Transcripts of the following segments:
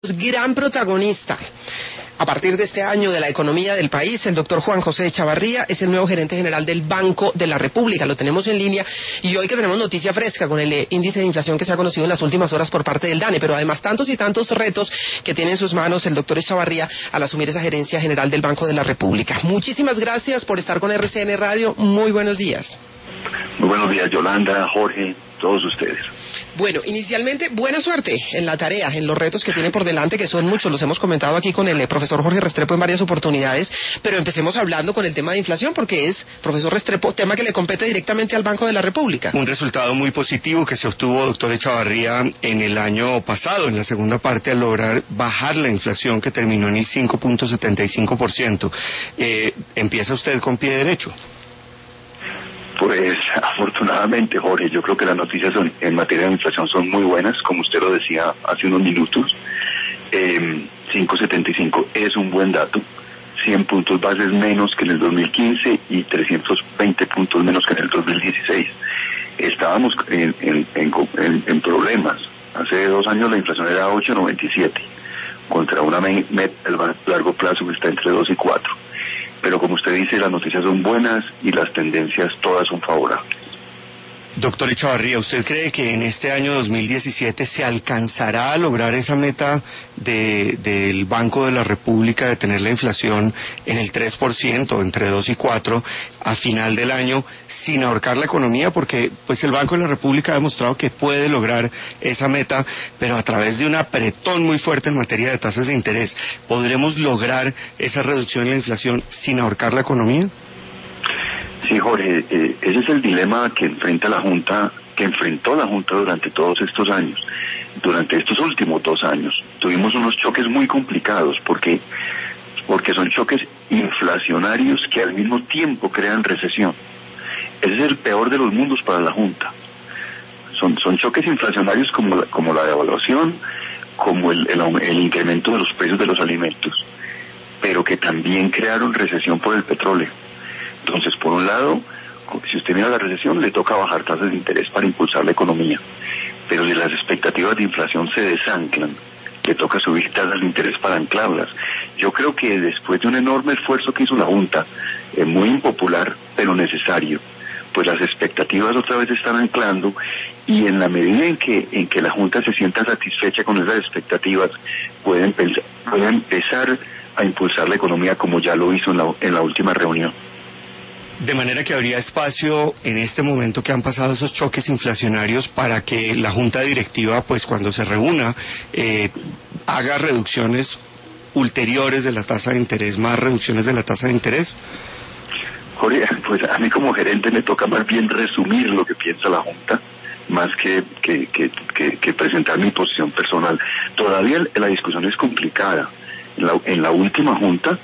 gran protagonista a partir de este año de la economía del país. El doctor Juan José Echavarría es el nuevo gerente general del Banco de la República. Lo tenemos en línea y hoy que tenemos noticia fresca con el índice de inflación que se ha conocido en las últimas horas por parte del DANE, pero además tantos y tantos retos que tiene en sus manos el doctor Echavarría al asumir esa gerencia general del Banco de la República. Muchísimas gracias por estar con RCN Radio. Muy buenos días. Muy buenos días, Yolanda, Jorge, todos ustedes. Bueno, inicialmente, buena suerte en la tarea, en los retos que tiene por delante, que son muchos, los hemos comentado aquí con el profesor Jorge Restrepo en varias oportunidades, pero empecemos hablando con el tema de inflación, porque es, profesor Restrepo, tema que le compete directamente al Banco de la República. Un resultado muy positivo que se obtuvo, doctor Echavarría, en el año pasado, en la segunda parte, al lograr bajar la inflación que terminó en el 5.75%. ¿Empieza usted con pie derecho? Pues afortunadamente, Jorge, yo creo que las noticias en materia de inflación son muy buenas, como usted lo decía hace unos minutos. 5.75 es un buen dato, 100 puntos bases menos que en el 2015 y 320 puntos menos que en el 2016. Estábamos en problemas. Hace 2 años la inflación era 8.97, contra una meta a largo plazo que está entre 2 y 4. Pero como usted dice, las noticias son buenas y las tendencias todas son favorables. Doctor Echavarría, ¿usted cree que en este año 2017 se alcanzará a lograr esa meta del Banco de la República de tener la inflación en el 3%, entre 2 y 4, a final del año, sin ahorcar la economía? Porque pues el Banco de la República ha demostrado que puede lograr esa meta, pero a través de un apretón muy fuerte en materia de tasas de interés. ¿Podremos lograr esa reducción en la inflación sin ahorcar la economía? Sí, Jorge, ese es el dilema que enfrentó la Junta durante todos estos años. Durante estos últimos 2 años tuvimos unos choques muy complicados porque son choques inflacionarios que al mismo tiempo crean recesión. Ese es el peor de los mundos para la Junta. Son choques inflacionarios como la devaluación, como el incremento de los precios de los alimentos, pero que también crearon recesión por el petróleo. Entonces, por un lado, si usted mira la recesión, le toca bajar tasas de interés para impulsar la economía. Pero si las expectativas de inflación se desanclan, le toca subir tasas de interés para anclarlas. Yo creo que después de un enorme esfuerzo que hizo la Junta, muy impopular, pero necesario, pues las expectativas otra vez están anclando, y en la medida en que la Junta se sienta satisfecha con esas expectativas, puede empezar a impulsar la economía como ya lo hizo en la última reunión. De manera que habría espacio en este momento que han pasado esos choques inflacionarios para que la Junta Directiva, pues cuando se reúna, haga reducciones ulteriores de la tasa de interés, más reducciones de la tasa de interés. Jorge, pues a mí como gerente me toca más bien resumir lo que piensa la Junta, más que presentar mi posición personal. Todavía la discusión es complicada. En la última Junta,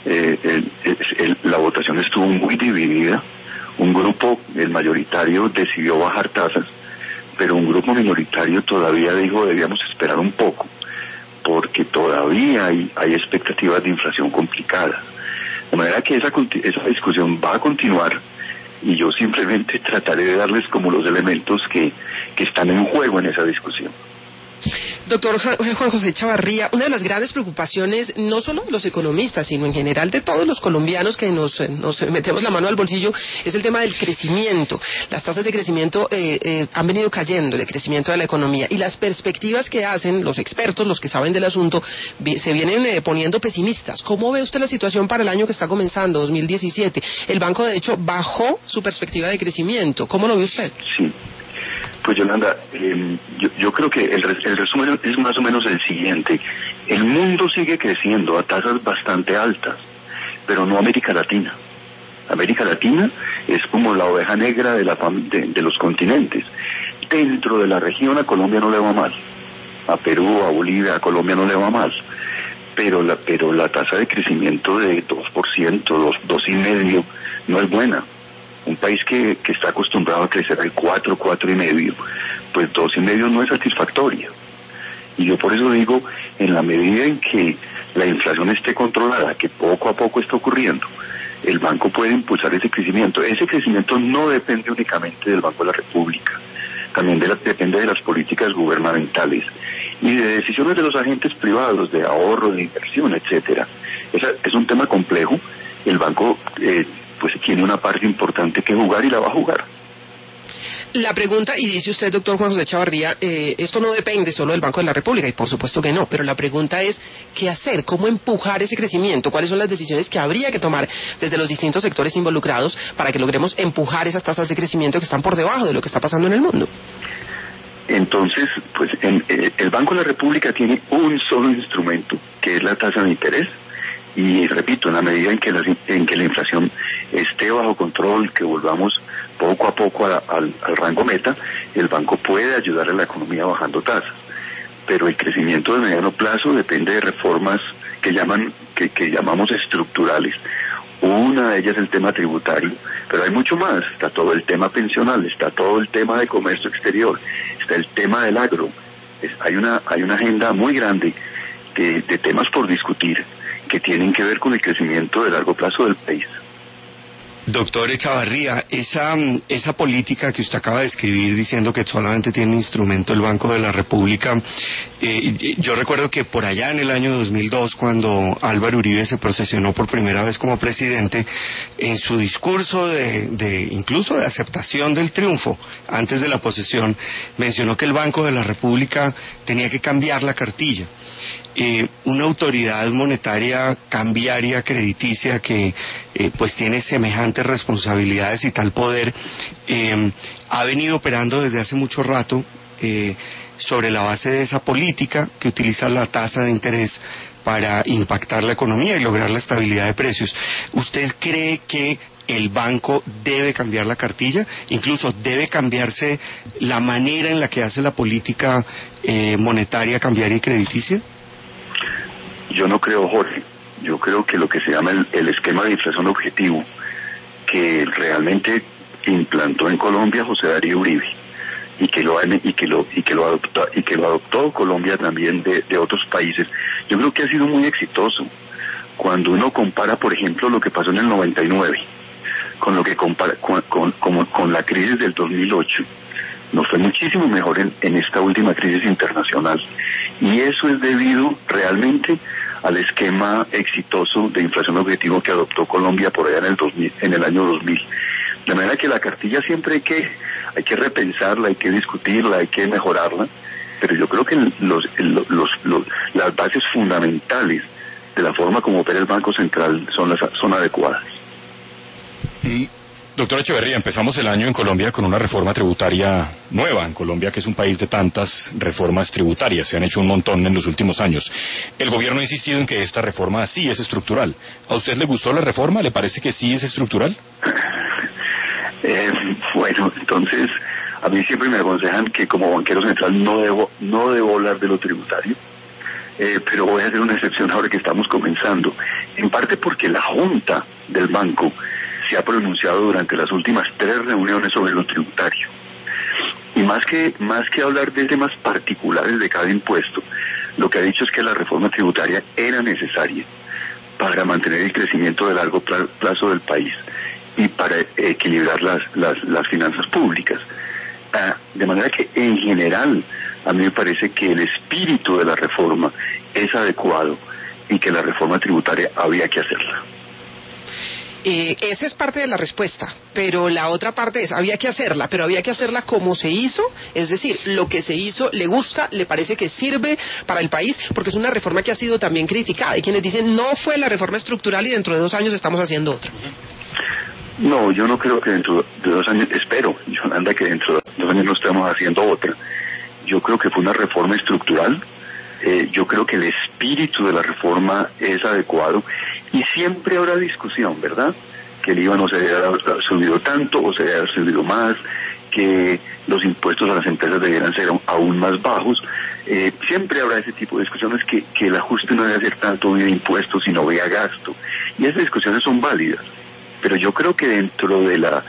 la votación estuvo muy dividida. Un grupo, el mayoritario, decidió bajar tasas, pero un grupo minoritario todavía dijo debíamos esperar un poco, porque todavía hay expectativas de inflación complicadas. De manera que esa discusión va a continuar, y yo simplemente trataré de darles como los elementos que están en juego en esa discusión. Doctor Juan José Echavarría, una de las grandes preocupaciones, no solo de los economistas, sino en general de todos los colombianos que nos metemos la mano al bolsillo, es el tema del crecimiento. Las tasas de crecimiento han venido cayendo, el crecimiento de la economía, y las perspectivas que hacen los expertos, los que saben del asunto, se vienen poniendo pesimistas. ¿Cómo ve usted la situación para el año que está comenzando, 2017? El banco, de hecho, bajó su perspectiva de crecimiento. ¿Cómo lo ve usted? Sí. Pues Yolanda, yo creo que el resumen es más o menos el siguiente. El mundo sigue creciendo a tasas bastante altas, pero no América Latina. América Latina es como la oveja negra de los continentes. Dentro de la región a Colombia no le va mal, a Perú, a Bolivia, a Colombia no le va mal, pero la tasa de crecimiento de 2%, 2,5%, no es buena. Un país que está acostumbrado a crecer al 4,5%, pues 2,5% no es satisfactoria. Y yo por eso digo, en la medida en que la inflación esté controlada, que poco a poco está ocurriendo, el banco puede impulsar ese crecimiento. Ese crecimiento no depende únicamente del Banco de la República, también depende de las políticas gubernamentales. y de decisiones de los agentes privados, de ahorro, de inversión, etcétera. Es un tema complejo. El banco pues tiene una parte importante que jugar y la va a jugar. La pregunta, y dice usted, doctor Juan José Chavarría, esto no depende solo del Banco de la República, y por supuesto que no, pero la pregunta es, ¿qué hacer? ¿Cómo empujar ese crecimiento? ¿Cuáles son las decisiones que habría que tomar desde los distintos sectores involucrados para que logremos empujar esas tasas de crecimiento que están por debajo de lo que está pasando en el mundo? Entonces, pues el Banco de la República tiene un solo instrumento, que es la tasa de interés, y repito, en la medida en que la inflación esté bajo control, que volvamos poco a poco al rango meta, el banco puede ayudar a la economía bajando tasas. Pero el crecimiento de mediano plazo depende de reformas que llamamos estructurales. Una de ellas es el tema tributario, pero hay mucho más. Está todo el tema pensional, está todo el tema de comercio exterior, está el tema del agro. Hay una agenda muy grande de temas por discutir que tienen que ver con el crecimiento de largo plazo del país. Doctor Echavarría, esa política que usted acaba de escribir diciendo que solamente tiene instrumento el Banco de la República, yo recuerdo que por allá en el año 2002, cuando Álvaro Uribe se procesionó por primera vez como presidente, en su discurso incluso de aceptación del triunfo, antes de la posesión, mencionó que el Banco de la República tenía que cambiar la cartilla. Una autoridad monetaria cambiaria, crediticia, que pues tiene semejantes responsabilidades y tal poder, ha venido operando desde hace mucho rato sobre la base de esa política que utiliza la tasa de interés para impactar la economía y lograr la estabilidad de precios. ¿Usted cree que el banco debe cambiar la cartilla? Incluso debe cambiarse la manera en la que hace la política monetaria, cambiaria y crediticia. Yo no creo, Jorge. Yo creo que lo que se llama el esquema de inflación objetivo, que realmente implantó en Colombia José Darío Uribe, y que lo adoptó Colombia también de otros países, yo creo que ha sido muy exitoso. Cuando uno compara, por ejemplo, lo que pasó en el 99 con lo que compara con la crisis del 2008, nos fue muchísimo mejor en esta última crisis internacional, y eso es debido realmente al esquema exitoso de inflación objetivo que adoptó Colombia por allá en el año 2000. De manera que la cartilla siempre hay que repensarla, hay que discutirla, hay que mejorarla, pero yo creo que las bases fundamentales de la forma como opera el Banco Central son adecuadas. Doctor Echeverría, empezamos el año en Colombia con una reforma tributaria nueva. En Colombia, que es un país de tantas reformas tributarias, se han hecho un montón en los últimos años. El gobierno ha insistido en que esta reforma sí es estructural. ¿A usted le gustó la reforma? ¿Le parece que sí es estructural? Bueno, entonces, a mí siempre me aconsejan que como banquero central no debo hablar de lo tributario, pero voy a hacer una excepción ahora que estamos comenzando. En parte porque la Junta del Banco se ha pronunciado durante las últimas 3 reuniones sobre lo tributario. Y más que hablar de temas particulares de cada impuesto, lo que ha dicho es que la reforma tributaria era necesaria para mantener el crecimiento de largo plazo del país y para equilibrar las finanzas públicas. De manera que, en general, a mí me parece que el espíritu de la reforma es adecuado y que la reforma tributaria había que hacerla. Esa es parte de la respuesta, pero la otra parte es, había que hacerla, pero había que hacerla como se hizo, es decir, lo que se hizo le gusta, le parece que sirve para el país, porque es una reforma que ha sido también criticada. Hay quienes dicen, no fue la reforma estructural y dentro de 2 años estamos haciendo otra. No, yo no creo que dentro de 2 años, espero, Yolanda, que dentro de 2 años no estemos haciendo otra. Yo creo que fue una reforma estructural. Yo creo que el espíritu de la reforma es adecuado y siempre habrá discusión, ¿verdad? Que el IVA no se debe haber subido tanto o se debe haber subido más, que los impuestos a las empresas debieran ser aún más bajos. Siempre habrá ese tipo de discusiones, que el ajuste no debe ser tanto vía impuestos sino vía gasto. Y esas discusiones son válidas. Pero yo creo que dentro de las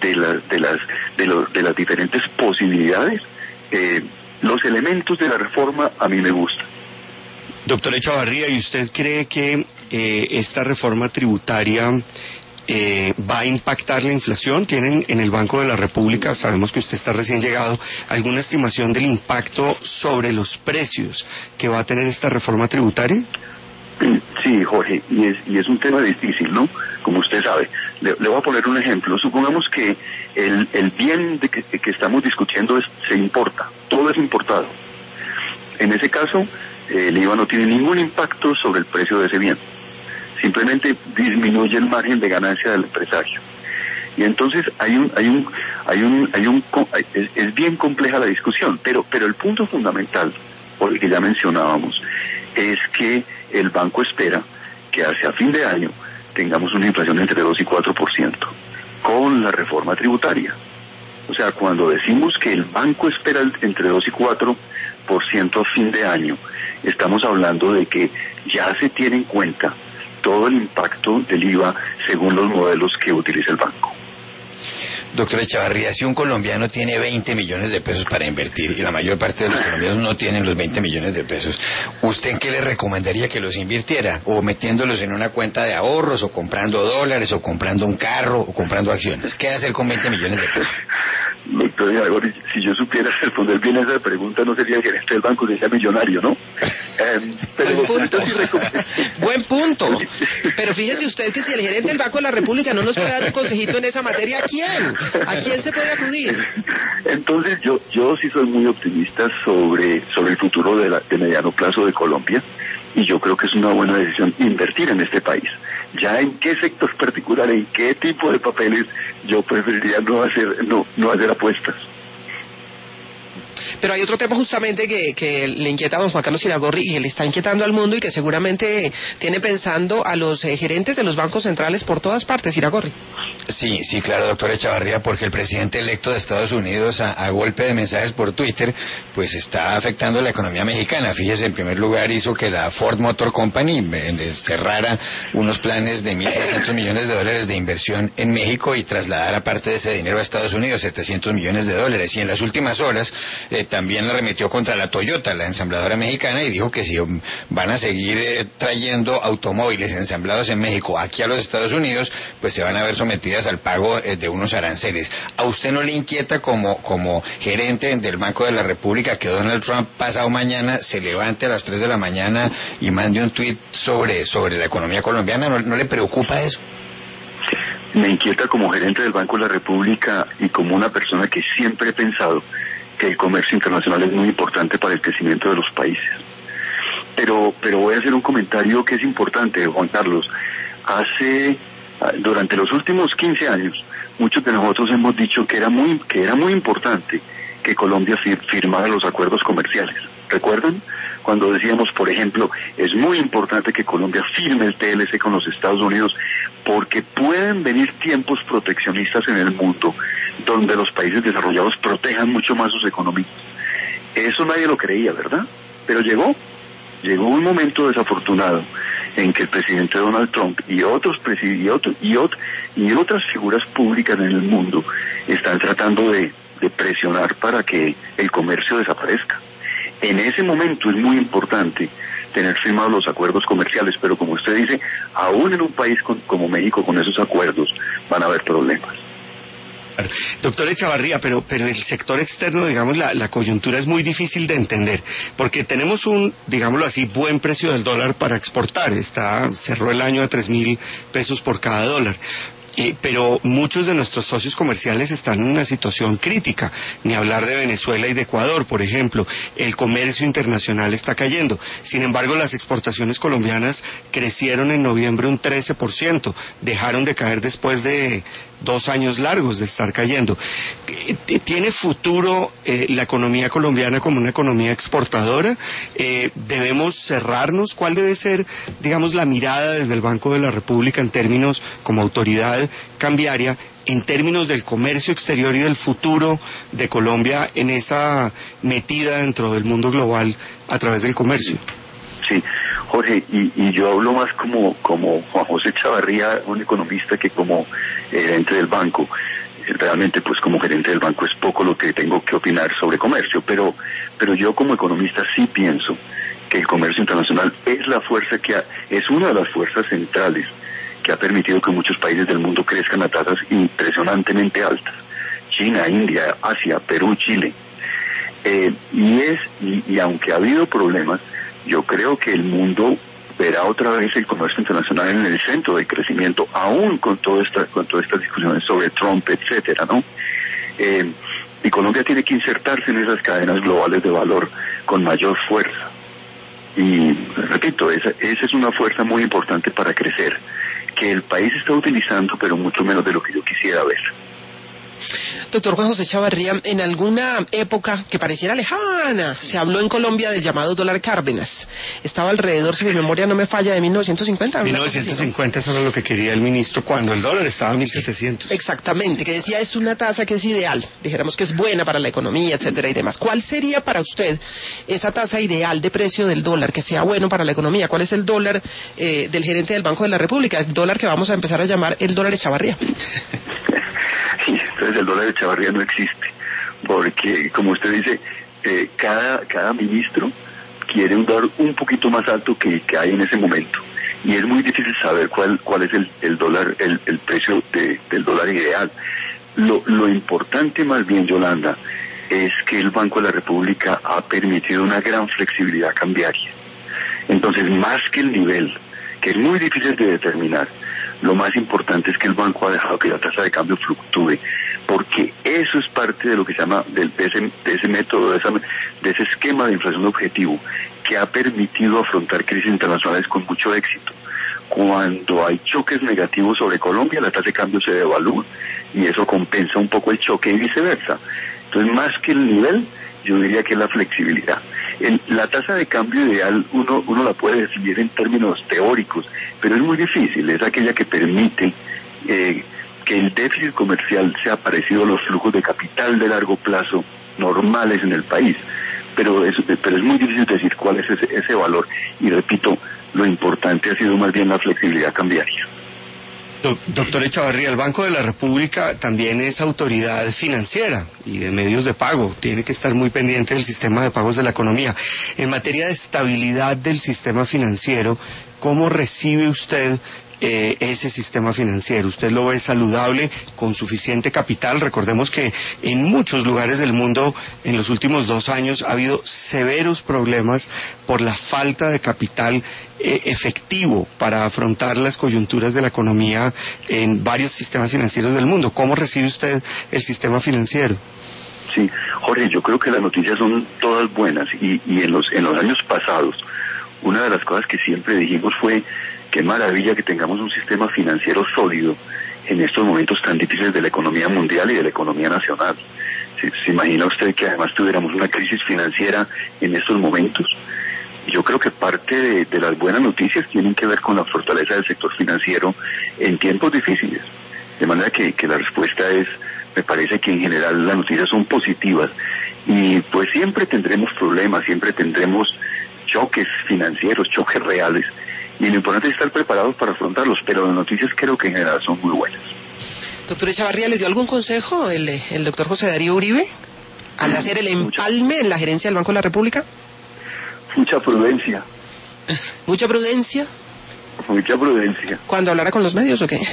diferentes posibilidades, los elementos de la reforma a mí me gustan. Doctor Echavarría, ¿y usted cree que esta reforma tributaria ¿va a impactar la inflación? ¿Tienen en el Banco de la República, sabemos que usted está recién llegado, alguna estimación del impacto sobre los precios que va a tener esta reforma tributaria? Sí, Jorge, y es un tema difícil, ¿no? Como usted sabe. Le voy a poner un ejemplo. Supongamos que el bien que estamos discutiendo se importa, todo es importado. En ese caso, el IVA no tiene ningún impacto sobre el precio de ese bien. Simplemente disminuye el margen de ganancia del empresario. Y entonces es bien compleja la discusión, pero el punto fundamental, por el que ya mencionábamos, es que el banco espera que hacia fin de año tengamos una inflación entre 2 y 4% con la reforma tributaria. O sea, cuando decimos que el banco espera entre 2 y 4% a fin de año, estamos hablando de que ya se tiene en cuenta todo el impacto del IVA según los modelos que utiliza el banco. Doctor Echavarría, si un colombiano tiene 20 millones de pesos para invertir y la mayor parte de los colombianos no tienen los 20 millones de pesos, ¿usted en qué le recomendaría que los invirtiera? ¿O metiéndolos en una cuenta de ahorros, o comprando dólares, o comprando un carro, o comprando acciones? ¿Qué hacer con 20 millones de pesos? Doctor Igor, si yo supiera responder bien a esa pregunta, no sería gerente del banco, sería millonario, ¿no? Pero buen punto. Buen punto. Pero fíjese usted que si el gerente del Banco de la República no nos puede dar un consejito en esa materia, ¿a quién? ¿A quién se puede acudir? Entonces yo sí soy muy optimista sobre el futuro de mediano plazo de Colombia, y yo creo que es una buena decisión invertir en este país. Ya en qué sector particular, en qué tipo de papeles, yo preferiría no hacer apuestas. Pero hay otro tema justamente que le inquieta a don Juan Carlos Iragorri y que le está inquietando al mundo y que seguramente tiene pensando a los gerentes de los bancos centrales por todas partes, Iragorri. Sí, claro, doctor Echavarría, porque el presidente electo de Estados Unidos, a golpe de mensajes por Twitter, pues está afectando la economía mexicana. Fíjese, en primer lugar hizo que la Ford Motor Company cerrara unos planes de $1.600 millones de inversión en México y trasladara parte de ese dinero a Estados Unidos, $700 millones. Y en las últimas horas también arremetió contra la Toyota, la ensambladora mexicana, y dijo que si van a seguir trayendo automóviles ensamblados en México aquí a los Estados Unidos, pues se van a ver sometidas al pago de unos aranceles. ¿A usted no le inquieta como gerente del Banco de la República que Donald Trump pasado mañana se levante a las 3 de la mañana y mande un tuit sobre la economía colombiana? ¿No le preocupa eso? Me inquieta como gerente del Banco de la República y como una persona que siempre he pensado que el comercio internacional es muy importante para el crecimiento de los países. Pero voy a hacer un comentario que es importante, Juan Carlos. Durante los últimos 15 años, muchos de nosotros hemos dicho que era muy importante que Colombia firmara los acuerdos comerciales. ¿Recuerdan? Cuando decíamos, por ejemplo, es muy importante que Colombia firme el TLC con los Estados Unidos porque pueden venir tiempos proteccionistas en el mundo donde los países desarrollados protejan mucho más sus economías. Eso nadie lo creía, ¿verdad? Pero llegó un momento desafortunado en que el presidente Donald Trump y otras figuras públicas en el mundo están tratando de presionar para que el comercio desaparezca. En ese momento es muy importante tener firmados los acuerdos comerciales, pero como usted dice, aún en un país como México con esos acuerdos van a haber problemas. Doctor Echavarría, pero el sector externo, digamos, la coyuntura es muy difícil de entender, porque tenemos un, digámoslo así, buen precio del dólar para exportar, cerró el año a 3.000 pesos por cada dólar. Pero muchos de nuestros socios comerciales están en una situación crítica, ni hablar de Venezuela y de Ecuador, por ejemplo. El comercio internacional está cayendo. Sin embargo, las exportaciones colombianas crecieron en noviembre un 13%, dejaron de caer después de 2 años largos de estar cayendo. ¿Tiene futuro la economía colombiana como una economía exportadora? ¿Debemos cerrarnos? ¿Cuál debe ser, digamos, la mirada desde el Banco de la República en términos como autoridad cambiaria, en términos del comercio exterior y del futuro de Colombia en esa metida dentro del mundo global a través del comercio? Sí, Jorge, y yo hablo más como Juan José Chavarría, un economista, que como gerente del banco. Realmente, pues como gerente del banco es poco lo que tengo que opinar sobre comercio, pero yo como economista sí pienso que el comercio internacional es una de las fuerzas centrales que ha permitido que muchos países del mundo crezcan a tasas impresionantemente altas. China, India, Asia, Perú, Chile. Y aunque ha habido problemas, yo creo que el mundo verá otra vez el comercio internacional en el centro del crecimiento, aún con todas estas discusiones sobre Trump, etcétera, ¿no? Y Colombia tiene que insertarse en esas cadenas globales de valor con mayor fuerza. Y repito, esa es una fuerza muy importante para crecer, que el país está utilizando, pero mucho menos de lo que yo quisiera ver. Doctor Juan José Chavarría, en alguna época que pareciera lejana, se habló en Colombia del llamado dólar Cárdenas. Estaba alrededor, si mi memoria no me falla, de 1950. 1950, eso era lo que quería el ministro cuando el dólar estaba a 1.700. Exactamente, que decía es una tasa que es ideal, dijéramos que es buena para la economía, etcétera y demás. ¿Cuál sería para usted esa tasa ideal de precio del dólar que sea bueno para la economía? ¿Cuál es el dólar del gerente del Banco de la República? El dólar que vamos a empezar a llamar el dólar Echavarría. Sí, entonces el dólar de Echavarría no existe, porque como usted dice, cada ministro quiere un dólar un poquito más alto que hay en ese momento, y es muy difícil saber cuál es el dólar, el precio del dólar ideal. Lo importante más bien, Yolanda, es que el Banco de la República ha permitido una gran flexibilidad cambiaria. Entonces, más que el nivel, que es muy difícil de determinar, lo más importante es que el banco ha dejado que la tasa de cambio fluctúe, porque eso es parte de lo que se llama de ese método, de ese esquema de inflación objetivo, que ha permitido afrontar crisis internacionales con mucho éxito. Cuando hay choques negativos sobre Colombia, la tasa de cambio se devalúa y eso compensa un poco el choque y viceversa. Entonces, más que el nivel, yo diría que es la flexibilidad. La tasa de cambio ideal uno la puede definir en términos teóricos, pero es muy difícil. Es aquella que permite que el déficit comercial sea parecido a los flujos de capital de largo plazo normales en el país. Pero es muy difícil decir cuál es ese valor. Y repito, lo importante ha sido más bien la flexibilidad cambiaria. Doctor Echavarría, el Banco de la República también es autoridad financiera y de medios de pago. Tiene que estar muy pendiente del sistema de pagos de la economía. En materia de estabilidad del sistema financiero, ¿cómo recibe usted ese sistema financiero? ¿Usted lo ve saludable, con suficiente capital? Recordemos que en muchos lugares del mundo en los últimos 2 años ha habido severos problemas por la falta de capital efectivo para afrontar las coyunturas de la economía en varios sistemas financieros del mundo. ¿Cómo recibe usted el sistema financiero? Sí, Jorge, yo creo que las noticias son todas buenas y en los años pasados una de las cosas que siempre dijimos fue qué maravilla que tengamos un sistema financiero sólido en estos momentos tan difíciles de la economía mundial y de la economía nacional. ¿Se imagina usted que además tuviéramos una crisis financiera en estos momentos? Yo creo que parte de las buenas noticias tienen que ver con la fortaleza del sector financiero en tiempos difíciles. De manera que la respuesta es, me parece que en general las noticias son positivas y pues siempre tendremos problemas, siempre tendremos choques financieros, choques reales, y lo importante es estar preparados para afrontarlos, pero las noticias creo que en general son muy buenas. Doctor Echavarría, ¿les dio algún consejo el doctor José Darío Uribe al hacer el empalme en la gerencia del Banco de la República? Mucha prudencia. ¿Mucha prudencia? Mucha prudencia. ¿Cuando hablara con los medios o qué?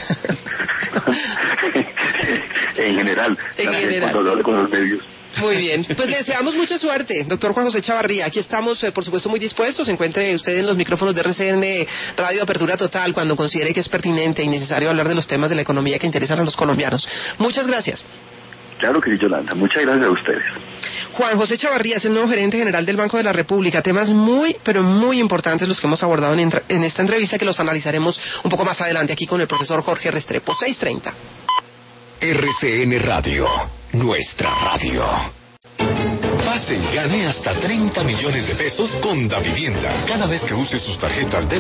En general. Cuando hable con los medios. Muy bien, pues le deseamos mucha suerte, doctor Juan José Chavarría. Aquí estamos, por supuesto, muy dispuestos. Se encuentre usted en los micrófonos de RCN Radio Apertura Total cuando considere que es pertinente y necesario hablar de los temas de la economía que interesan a los colombianos. Muchas gracias. Claro que sí, Yolanda. Muchas gracias a ustedes. Juan José Chavarría es el nuevo gerente general del Banco de la República. Temas muy, pero muy importantes los que hemos abordado en esta entrevista, que los analizaremos un poco más adelante aquí con el profesor Jorge Restrepo. 6:30. RCN Radio, nuestra radio. Pase y gane hasta 30 millones de pesos con Davivienda. Cada vez que use sus tarjetas de